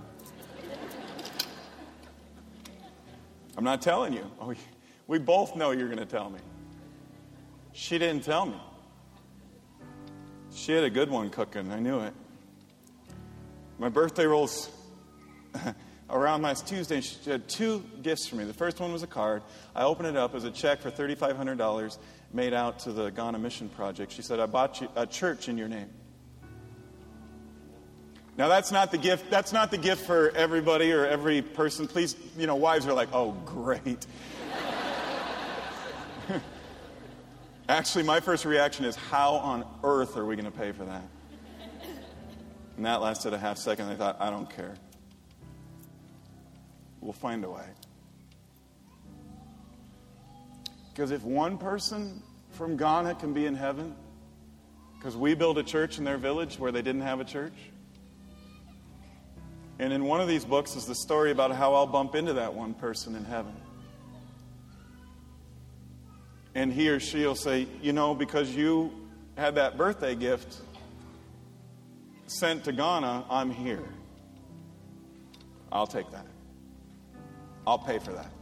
Speaker 8: I'm not telling you. We both know you're going to tell me. She didn't tell me. She had a good one cooking. I knew it. My birthday rolls around last Tuesday, and she had 2 gifts for me. The first one was a card. I opened it up as a check for $3,500 made out to the Ghana Mission Project. She said, I bought you a church in your name. Now, that's not the gift. That's not the gift for everybody or every person. Please, wives are like, oh, great. Actually, my first reaction is, how on earth are we going to pay for that? And that lasted a half second. I thought, I don't care. We'll find a way. Because if one person from Ghana can be in heaven, because we built a church in their village where they didn't have a church, and in one of these books is the story about how I'll bump into that one person in heaven. And he or she will say, because you had that birthday gift sent to Ghana, I'm here. I'll take that. I'll pay for that.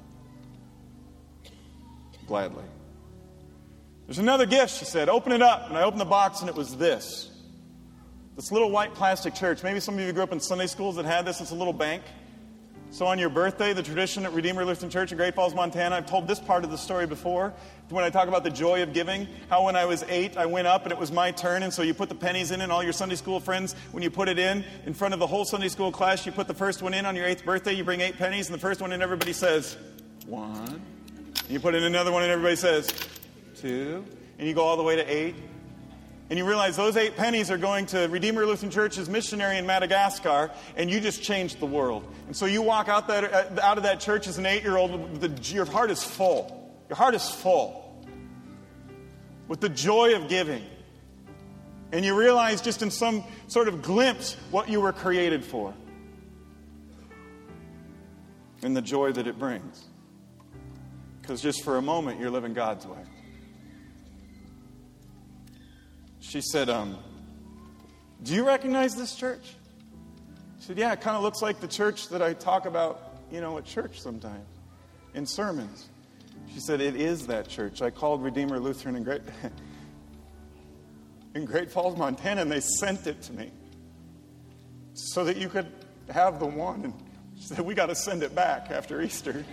Speaker 8: Gladly. There's another gift, she said. Open it up. And I opened the box, and it was this. This little white plastic church. Maybe some of you grew up in Sunday schools that had this. It's a little bank. So on your birthday, the tradition at Redeemer Lutheran Church in Great Falls, Montana, I've told this part of the story before, when I talk about the joy of giving, how when I was 8, I went up and it was my turn, and so you put the pennies in, and all your Sunday school friends, when you put it in front of the whole Sunday school class, you put the first one in on your 8th birthday, you bring 8 pennies, and the first one in, everybody says, 1. And you put in another one, and everybody says, 2. And you go all the way to 8. And you realize those 8 pennies are going to Redeemer Lutheran Church's missionary in Madagascar, and you just changed the world. And so you walk out of that church as an 8-year-old, your heart is full. Your heart is full with the joy of giving. And you realize just in some sort of glimpse what you were created for. And the joy that it brings. Because just for a moment, you're living God's way. She said, do you recognize this church? She said, yeah, it kind of looks like the church that I talk about, at church sometimes, in sermons. She said, it is that church. I called Redeemer Lutheran in Great Falls, Montana, and they sent it to me so that you could have the one. And she said, we got to send it back after Easter.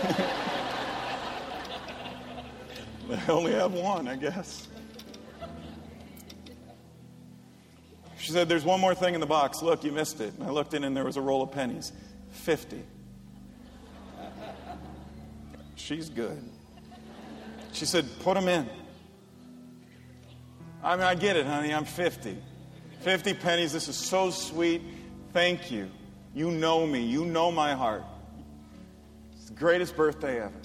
Speaker 8: They only have one, I guess. She said, there's one more thing in the box. Look, you missed it. And I looked in, and there was a roll of pennies. 50. She's good. She said, put them in. I get it, honey. I'm 50. 50 pennies. This is so sweet. Thank you. You know me. You know my heart. It's the greatest birthday ever.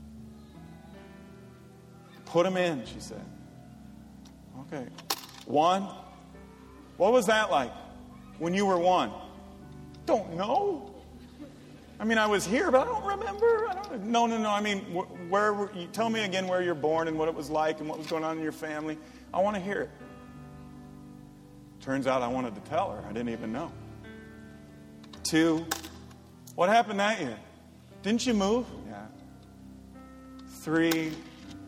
Speaker 8: Put them in, she said. Okay. 1. What was that like when you were 1? Don't know. I was here, but I don't remember. No. Where you tell me again where you're born and what it was like and what was going on in your family. I want to hear it. Turns out I wanted to tell her. I didn't even know. 2, what happened that year? Didn't you move? Yeah. 3,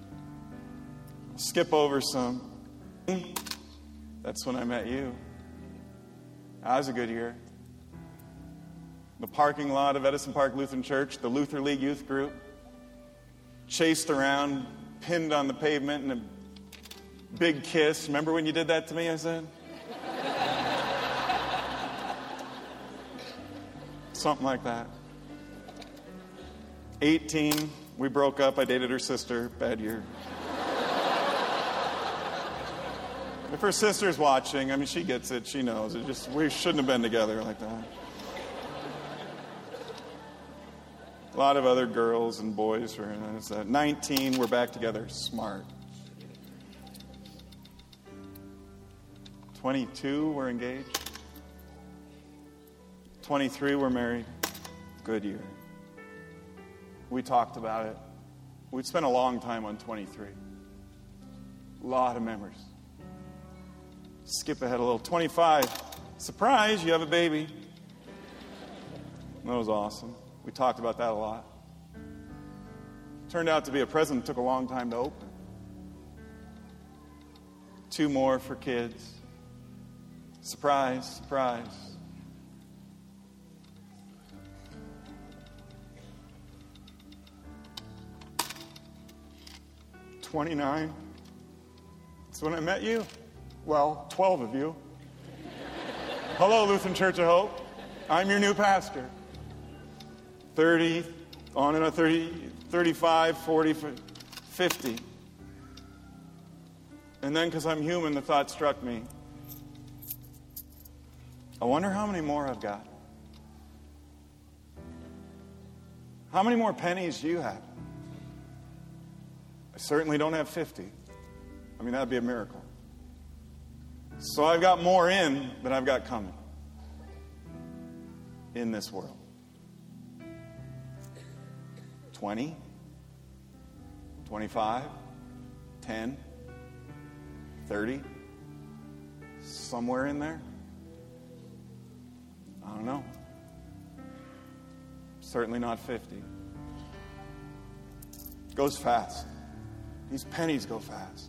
Speaker 8: skip over some. That's when I met you. That was a good year. The parking lot of Edison Park Lutheran Church, the Luther League youth group, chased around, pinned on the pavement, and a big kiss. Remember when you did that to me, I said? Something like that. 18, we broke up. I dated her sister. Bad year. If her sister's watching, I mean, she gets it. She knows. We shouldn't have been together like that. A lot of other girls and boys were in it. 19, we're back together. Smart. 22, we're engaged. 23, we're married. Good year. We talked about it. We'd spent a long time on 23. A lot of memories. Skip ahead a little. 25. Surprise, you have a baby. That was awesome. We talked about that a lot. Turned out to be a present that took a long time to open. 2 more for kids. Surprise, surprise. $29. That's when I met you. Well, 12 of you. Hello, Lutheran Church of Hope. I'm your new pastor. 30, on and on, 30, 35, 40, 50. And then, because I'm human, the thought struck me, I wonder how many more I've got. How many more pennies do you have? I certainly don't have 50. I mean, that'd be a miracle. So I've got more in than I've got coming in this world. 20, 25, 10, 30, somewhere in there. I don't know. Certainly not 50. It goes fast. These pennies go fast.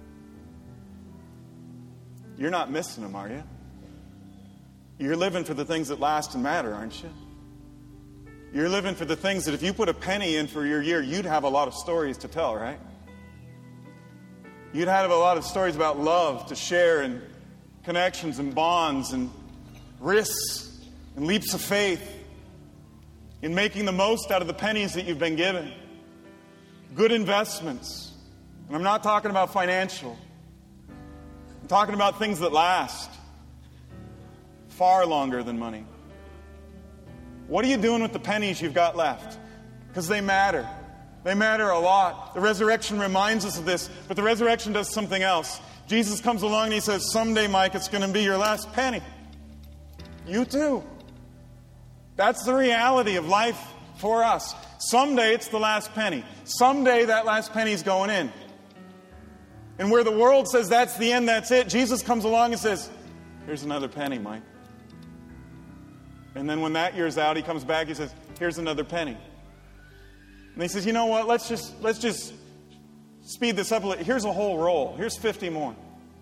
Speaker 8: You're not missing them, are you? You're living for the things that last and matter, aren't you? You're living for the things that if you put a penny in for your year, you'd have a lot of stories to tell, right? You'd have a lot of stories about love to share and connections and bonds and risks and leaps of faith in making the most out of the pennies that you've been given. Good investments. And I'm not talking about financial. I'm talking about things that last far longer than money. What are you doing with the pennies you've got left? Because they matter. They matter a lot. The resurrection reminds us of this, but the resurrection does something else. Jesus comes along and he says, someday, Mike, it's going to be your last penny. You too. That's the reality of life for us. Someday it's the last penny. Someday that last penny's going in. And where the world says that's the end, that's it, Jesus comes along and says, here's another penny, Mike. And then when that year's out, he comes back, he says, here's another penny. And he says, you know what, let's just speed this up a little. Here's a whole roll. Here's 50 more.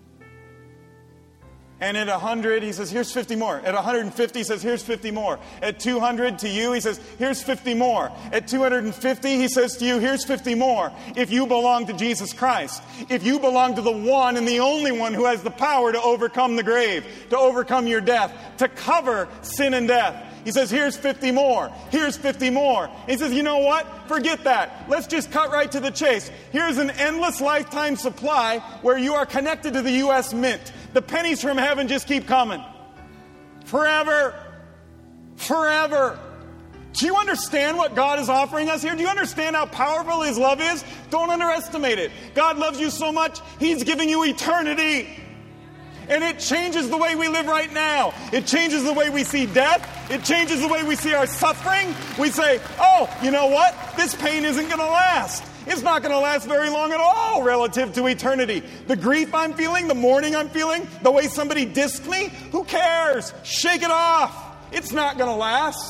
Speaker 8: And at 100, he says, here's 50 more. At 150, he says, here's 50 more. At 200 to you, he says, here's 50 more. At 250, he says to you, here's 50 more. If you belong to Jesus Christ. If you belong to the one and the only one who has the power to overcome the grave, to overcome your death, to cover sin and death. He says, here's 50 more. Here's 50 more. He says, you know what? Forget that. Let's just cut right to the chase. Here's an endless lifetime supply where you are connected to the U.S. Mint. The pennies from heaven just keep coming. Forever. Forever. Do you understand what God is offering us here? Do you understand how powerful His love is? Don't underestimate it. God loves you so much, He's giving you eternity. And it changes the way we live right now. It changes the way we see death. It changes the way we see our suffering. We say, oh, you know what? This pain isn't going to last. It's not going to last very long at all relative to eternity. The grief I'm feeling, the mourning I'm feeling, the way somebody dissed me, who cares? Shake it off. It's not going to last.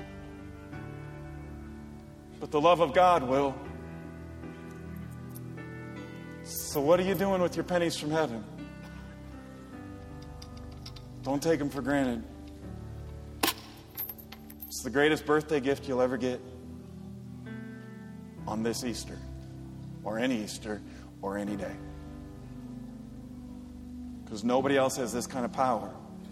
Speaker 8: But the love of God will. So what are you doing with your pennies from heaven? Don't take them for granted. It's the greatest birthday gift you'll ever get on this Easter, or any day. Because nobody else has this kind of power.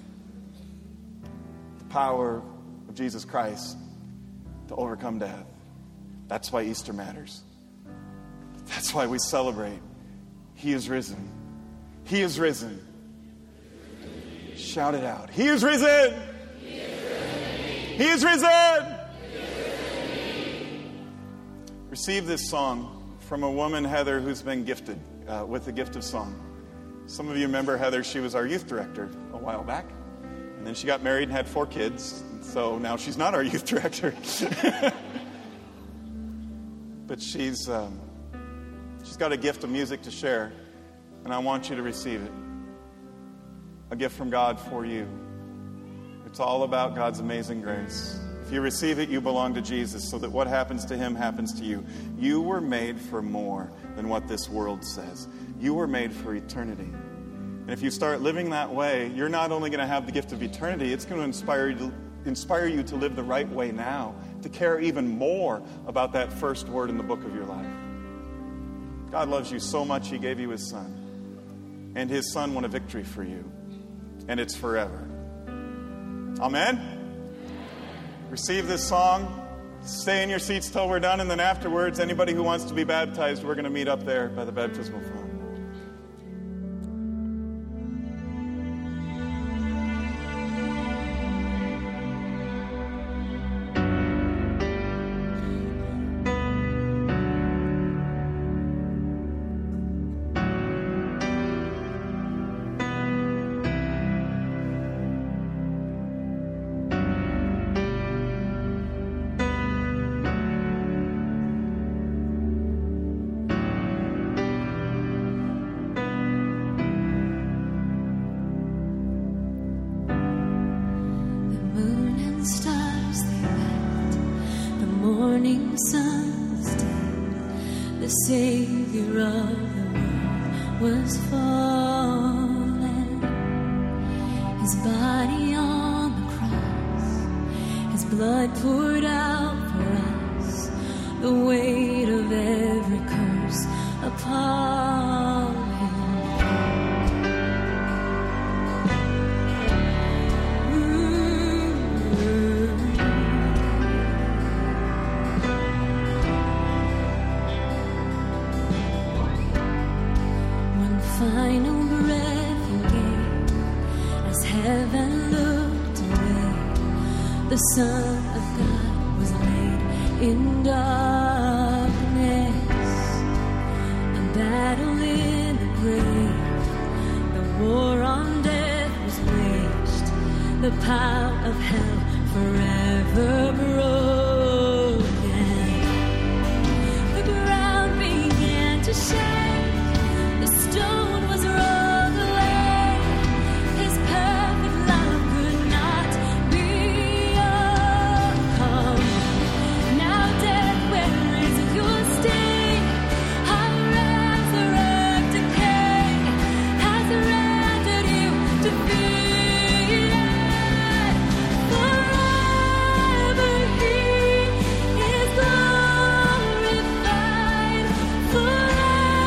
Speaker 8: The power of Jesus Christ to overcome death. That's why Easter matters. That's why we celebrate. He is risen. He is risen. Shout it out. He is risen. He is risen. He is risen. Receive this song from a woman, Heather, who's been gifted with the gift of song. Some of you remember Heather. She was our youth director a while back. And then she got married and had 4 kids. So now she's not our youth director. But she's got a gift of music to share. And I want you to receive it. A gift from God for you. It's all about God's amazing grace. If you receive it, you belong to Jesus, so that what happens to him happens to you. You were made for more than what this world says. You were made for eternity. And if you start living that way, you're not only going to have the gift of eternity, it's going to inspire you to live the right way now, to care even more about that first word in the book of your life. God loves you so much, he gave you his son. And his son won a victory for you. And it's forever. Amen? Receive this song. Stay in your seats till we're done. And then afterwards, anybody who wants to be baptized, we're going to meet up there by the baptismal font.
Speaker 10: The Son of God was laid in darkness, a battle in the grave, the war on death was waged, the power of hell forever broken. The ground began to shake, the stone was rolled away, his perfect love could not be overcome. Now death, where is your sting? How resurrected King has rendered you defeated. Forever he is glorified. Forever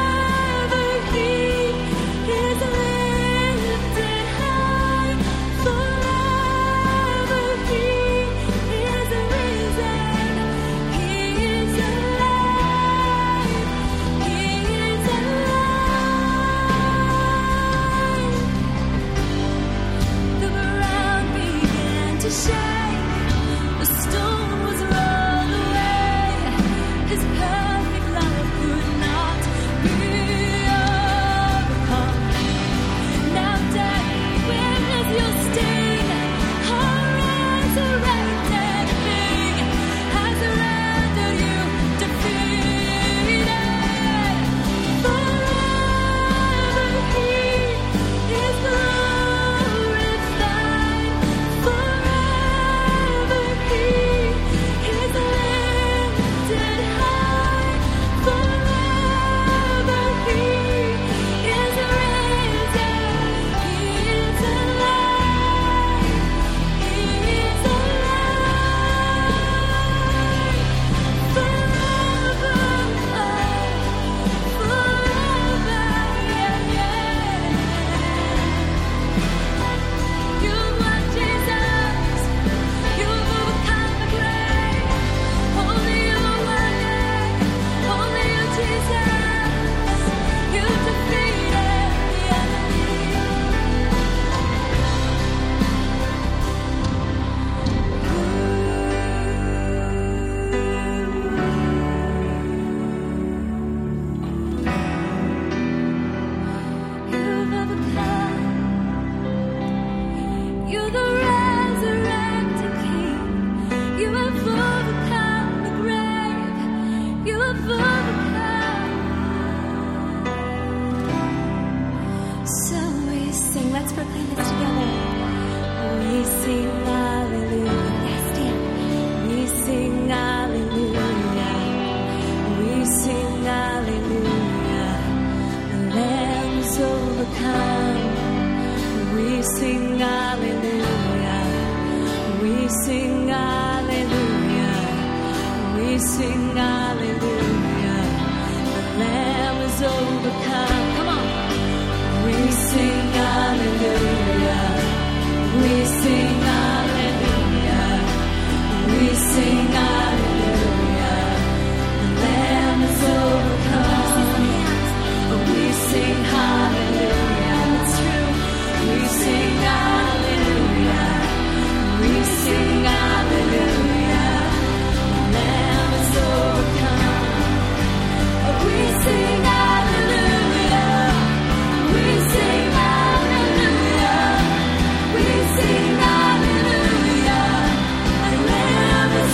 Speaker 10: Let's proclaim this together. We sing hallelujah. Yes, Dan. We sing hallelujah. We sing hallelujah. The Lamb's overcome. We sing hallelujah. We sing hallelujah. We sing hallelujah. The Lamb is overcome. Come on. We sing hallelujah. We sing hallelujah. We sing hallelujah. The Lamb is overcome. We sing hallelujah. It's true. We sing hallelujah. We sing hallelujah. The Lamb is overcome. We sing hallelujah. We sing hallelujah. We sing hallelujah. The Lamb is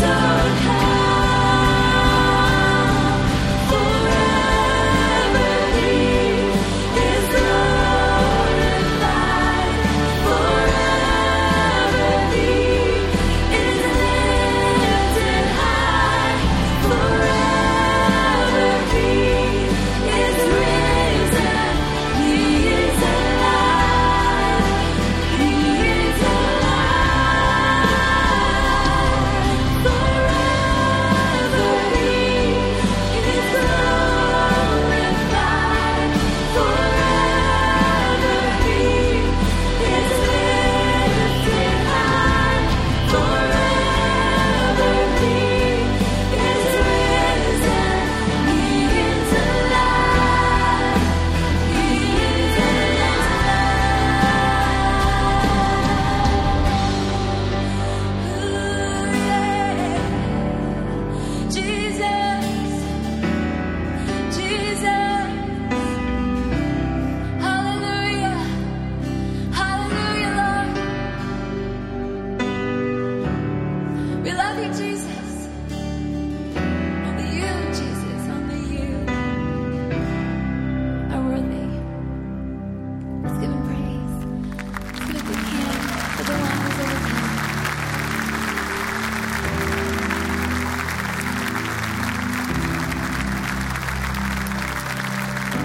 Speaker 10: overcome. Forever He is glorified. Forever He is lifted high. Forever He is risen. He is alive. He is alive. Forever He is glorified. Forever He is lifted high. Forever He is risen. He is alive. He is alive. Jesus, Jesus, hallelujah, hallelujah, Lord. We love you, Jesus. Only you, Jesus, only you are worthy. Let's give him praise. Let's give a big hand for the one who's overcome.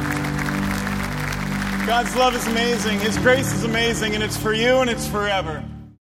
Speaker 8: God's love is amazing. His grace is amazing, and it's for you and it's forever.